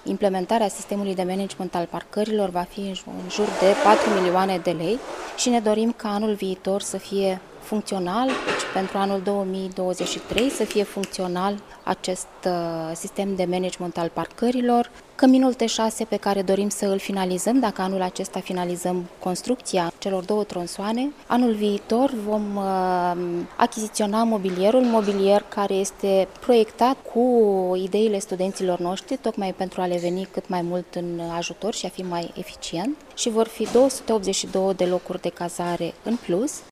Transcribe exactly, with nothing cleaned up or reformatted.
Implementarea sistemului de management al parcărilor va fi în jur de patru milioane de lei și ne dorim ca anul viitor să fie funcțional, deci pentru anul două mii douăzeci și trei să fie funcțional acest uh, sistem de management al parcărilor. Căminul T șase pe care dorim să îl finalizăm, dacă anul acesta finalizăm construcția celor două tronsoane, anul viitor vom uh, achiziționa mobilierul, mobilier care este proiectat cu ideile studenților noștri, tocmai pentru a le veni cât mai mult în ajutor și a fi mai eficient, și vor fi două sute optzeci și două de locuri de cazare în plus.